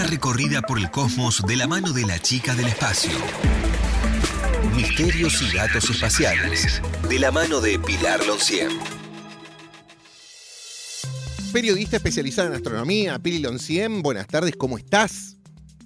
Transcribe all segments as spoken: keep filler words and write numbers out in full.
recorrida por el cosmos de la mano de la chica del espacio. Misterios y datos espaciales, de la mano de Pilar Loncien. Periodista especializada en astronomía, Pili Loncien, buenas tardes, ¿cómo estás?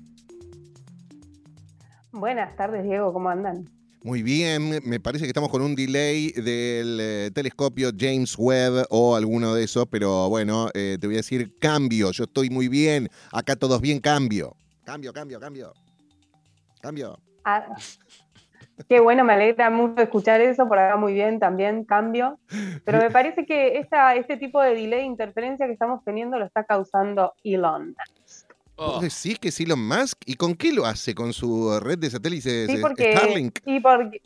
Buenas tardes, Diego, ¿cómo andan? Muy bien, me parece que estamos con un delay del eh, telescopio James Webb o alguno de esos, pero bueno, eh, te voy a decir cambio, yo estoy muy bien, acá todos bien, cambio. Cambio, cambio, cambio. Cambio. Ah, qué bueno, me alegra mucho escuchar eso, por acá muy bien, también cambio. Pero me parece que esta, este tipo de delay, interferencia que estamos teniendo lo está causando Elon. ¿Vos decís que es Elon Musk? ¿Y con qué lo hace? ¿Con su red de satélites Sí, porque, Starlink? Y porque,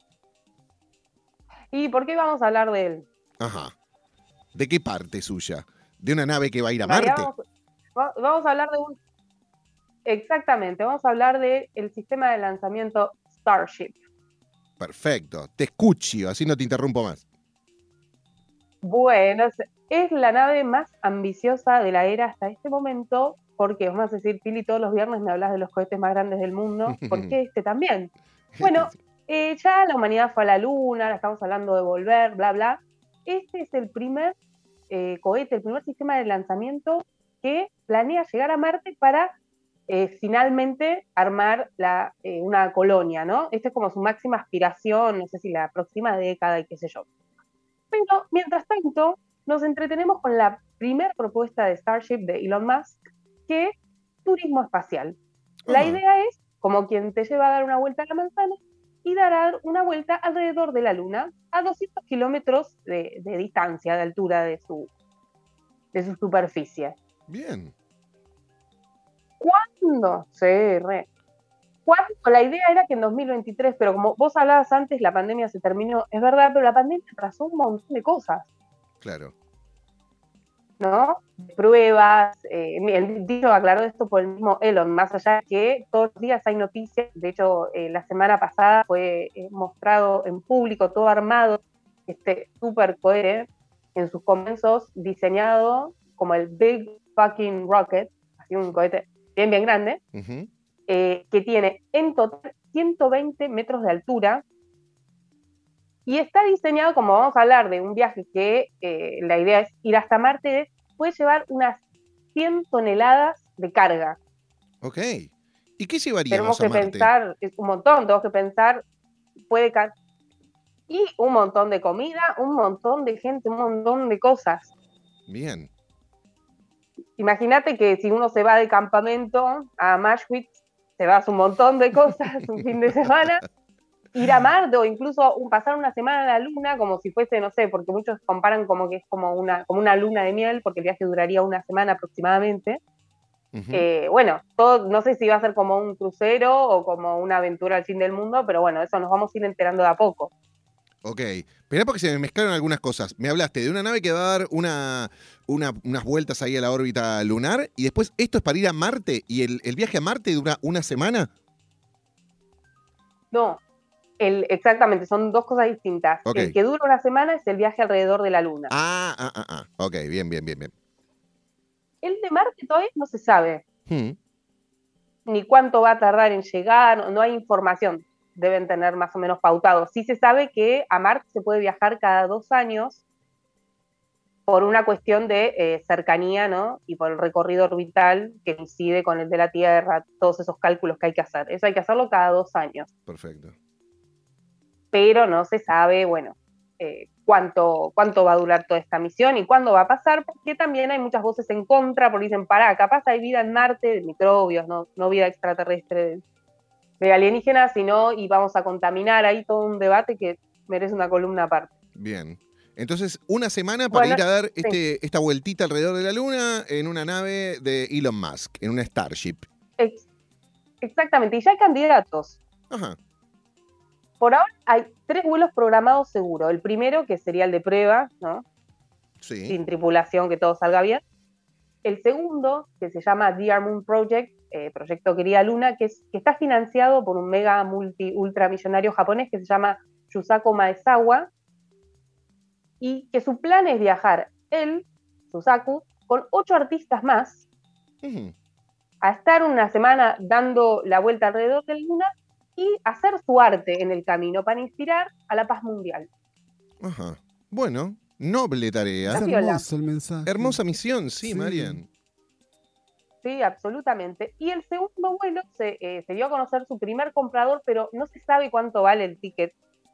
¿Y por qué vamos a hablar de él? Ajá. ¿De qué parte suya? ¿De una nave que va a ir a En realidad Marte? Vamos, vamos a hablar de un... Exactamente, vamos a hablar del sistema de lanzamiento Starship. Perfecto, te escucho, así no te interrumpo más. Bueno, es la nave más ambiciosa de la era hasta este momento, porque vamos a decir, Pili, todos los viernes me hablas de los cohetes más grandes del mundo, ¿por qué este también? Bueno, eh, ya la humanidad fue a la Luna, estamos hablando de volver, bla, bla. Este es el primer eh, cohete, el primer sistema de lanzamiento que planea llegar a Marte para eh, finalmente armar la, eh, una colonia, ¿no? Esta es como su máxima aspiración, no sé si la próxima década y qué sé yo. Pero, mientras tanto, nos entretenemos con la primera propuesta de Starship de Elon Musk, que es turismo espacial. La Uh-huh. idea es como quien te lleva a dar una vuelta a la manzana y dar una vuelta alrededor de la Luna a doscientos kilómetros de, de distancia, de altura de su, de su superficie. Bien. ¿Cuándo? Sí, re. ¿Cuándo? La idea era que en dos mil veintitrés, pero como vos hablabas antes, la pandemia se terminó. Es verdad, pero la pandemia atrasó un montón de cosas. Claro. ¿No? Pruebas, eh, el dicho aclaró esto por el mismo Elon, más allá de que todos los días hay noticias. De hecho, eh, la semana pasada fue eh, mostrado en público, todo armado, este super cohete, en sus comienzos diseñado como el Big Fucking Rocket, así un cohete bien, bien grande, Uh-huh. eh, que tiene en total ciento veinte metros de altura. Y está diseñado, como vamos a hablar de un viaje que eh, la idea es ir hasta Marte, puede llevar unas cien toneladas de carga. Ok. ¿Y qué llevaríamos Tenemos a que Marte? pensar, es un montón, tenemos que pensar, puede ca- y un montón de comida, un montón de gente, un montón de cosas. Bien. Imagínate que si uno se va de campamento a Auschwitz, te vas un montón de cosas un fin de semana. Ir a Marte o incluso un, pasar una semana en la Luna como si fuese, no sé, porque muchos comparan como que es como una, como una luna de miel, porque el viaje duraría una semana aproximadamente. Uh-huh. Eh, bueno, todo, no sé si va a ser como un crucero o como una aventura al fin del mundo, pero bueno, eso nos vamos a ir enterando de a poco. Ok, esperá porque se me mezclaron algunas cosas. Me hablaste de una nave que va a dar una, una, unas vueltas ahí a la órbita lunar y después esto es para ir a Marte y el, el viaje a Marte dura una semana. No, el, exactamente, son dos cosas distintas. Okay. El que dura una semana es el viaje alrededor de la Luna. Ah, ah, ah, ah. Ok, bien, bien, bien, bien. El de Marte todavía no se sabe. Hmm. Ni cuánto va a tardar en llegar, no hay información. Deben tener más o menos pautado. Sí se sabe que a Marte se puede viajar cada dos años por una cuestión de eh, cercanía, ¿no? Y por el recorrido orbital que incide con el de la Tierra, todos esos cálculos que hay que hacer. Eso hay que hacerlo cada dos años. Perfecto. Pero no se sabe, bueno, eh, cuánto, cuánto va a durar toda esta misión y cuándo va a pasar, porque también hay muchas voces en contra, porque dicen, pará, capaz hay vida en Marte, de microbios, no, no vida extraterrestre de, de alienígenas, sino, y vamos a contaminar ahí todo un debate que merece una columna aparte. Bien. Entonces, una semana para Bueno, ir a dar este, sí. esta vueltita alrededor de la Luna en una nave de Elon Musk, en una Starship. Ex- exactamente, y ya hay candidatos. Ajá. Por ahora hay tres vuelos programados seguros. El primero, que sería el de prueba, ¿no? Sí. Sin tripulación, que todo salga bien. El segundo, que se llama Dear Moon Project, eh, Proyecto Querida Luna, que, es, que está financiado por un mega multi ultramillonario japonés que se llama Yusaku Maezawa, y que su plan es viajar él, Yusaku, con ocho artistas más, Uh-huh. a estar una semana dando la vuelta alrededor de la luna y hacer su arte en el camino para inspirar a la paz mundial. Ajá. Bueno, noble tarea. Está Es piola. hermoso el mensaje. Hermosa misión, sí, Sí. Marian. Sí, absolutamente. Y el segundo vuelo se, eh, se dio a conocer su primer comprador, pero no se sabe cuánto vale el ticket,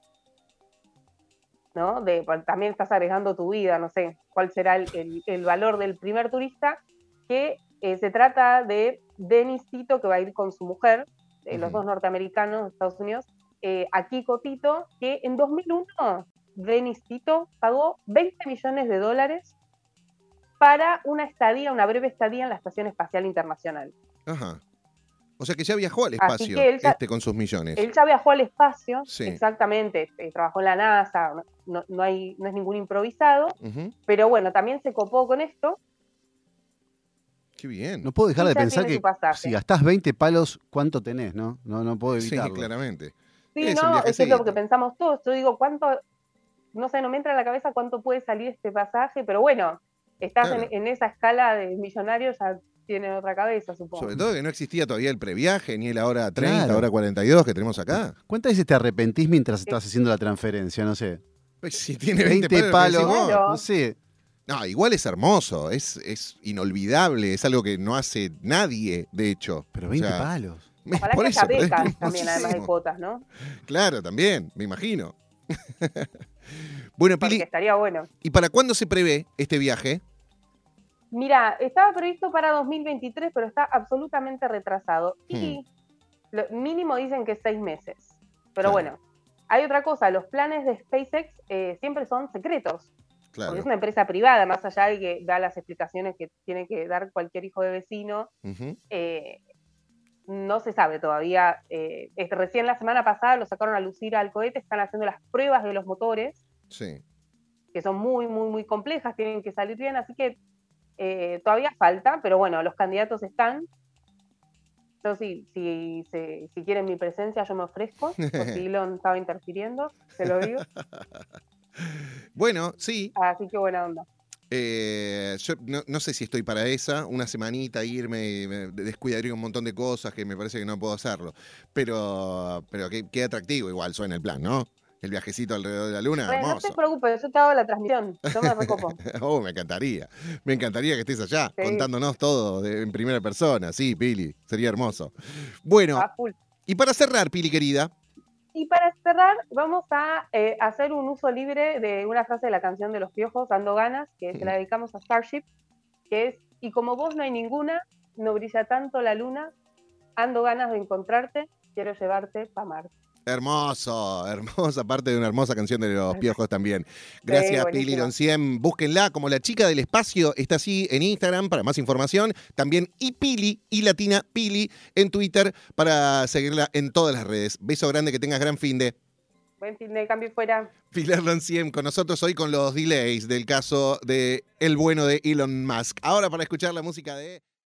¿no? De, pues, también estás agregando tu vida, no sé cuál será el, el- el valor del primer turista, que eh, se trata de Dennis Tito, que va a ir con su mujer, eh, los Ujú. dos norteamericanos de Estados Unidos, eh, a Kiko Tito, que en dos mil uno Dennis Tito pagó veinte millones de dólares para una estadía, una breve estadía en la Estación Espacial Internacional. Ajá. O sea que ya viajó al Así espacio que él ya- este con sus millones. Él ya viajó al espacio, Sí. exactamente, eh, trabajó en la NASA, no, no hay, no es ningún improvisado, Ujú. pero bueno, también se copó con esto. Qué bien. No puedo dejar Y de ya pensar tiene que su pasaje. si gastás veinte palos, ¿cuánto tenés, no? No, no puedo Sí, evitarlo. claramente. Sí, Es un no, es que es viajecito. lo que pensamos todos. Yo digo, ¿cuánto? No sé, no me entra en la cabeza cuánto puede salir este pasaje, pero bueno, estás Claro. en, en esa escala de millonarios, ya tienen otra cabeza, supongo. Sobre todo que no existía todavía el previaje, ni la hora treinta, Claro. hora cuarenta y dos que tenemos acá. ¿Cuántas veces te arrepentís mientras estás haciendo la transferencia? No sé. Pues si tiene veinte, veinte palos, palos, lo que decís vos. Claro. no sé. No, igual es hermoso, es, es inolvidable, es algo que no hace nadie, de hecho. Pero O veinte sea, palos. Ojalá por que eso, haya pero es becas también, además de hermosísimo. cuotas, ¿no? Claro, también, me imagino. Bueno, Porque Pili, estaría bueno. ¿y para cuándo se prevé este viaje? Mira, estaba previsto para dos mil veintitrés, pero está absolutamente retrasado. Y lo mínimo dicen que es seis meses. Pero Claro. bueno, hay otra cosa, los planes de SpaceX eh, siempre son secretos, Claro. porque es una empresa privada, más allá de que da las explicaciones que tiene que dar cualquier hijo de vecino, Ujú. eh, no se sabe todavía. Eh, es- recién la semana pasada lo sacaron a lucir al cohete, están haciendo las pruebas de los motores, Sí. que son muy, muy, muy complejas, tienen que salir bien, así que eh, todavía falta, pero bueno, los candidatos están. Yo sí, si, si, si quieren mi presencia, yo me ofrezco, por si Elon estaba interfiriendo, te lo digo. Bueno, sí. Así que buena onda. eh, yo no, no sé si estoy para esa, una semanita irme y me descuidaría un montón de cosas que me parece que no puedo hacerlo. Pero, pero qué, qué atractivo igual suena el plan, ¿no? El viajecito alrededor de la luna, Bueno, no hermoso. te preocupes, yo te hago la transmisión, yo me recopo. Oh, me encantaría. Me encantaría que estés allá Sí. contándonos todo de- en primera persona. Sí, Pili, sería hermoso. Bueno, A full. y para cerrar, Pili querida, Y para cerrar, vamos a eh, hacer un uso libre de una frase de la canción de Los Piojos, Ando Ganas, que se la dedicamos a Starship, que es: y como vos no hay ninguna, no brilla tanto la luna, ando ganas de encontrarte, quiero llevarte pa' Marte. hermoso, hermosa parte de una hermosa canción de Los Piojos también. Gracias, Sí, Pili buenísimo. Loncien. Búsquenla como La Chica del Espacio. Está así en Instagram para más información. También y Pili, y Latina Pili en Twitter para seguirla en todas las redes. Beso grande, que tengas gran fin de. Buen fin de cambio y fuera. Pilar Loncien con nosotros hoy con los delays del caso de el bueno de Elon Musk. Ahora para escuchar la música de...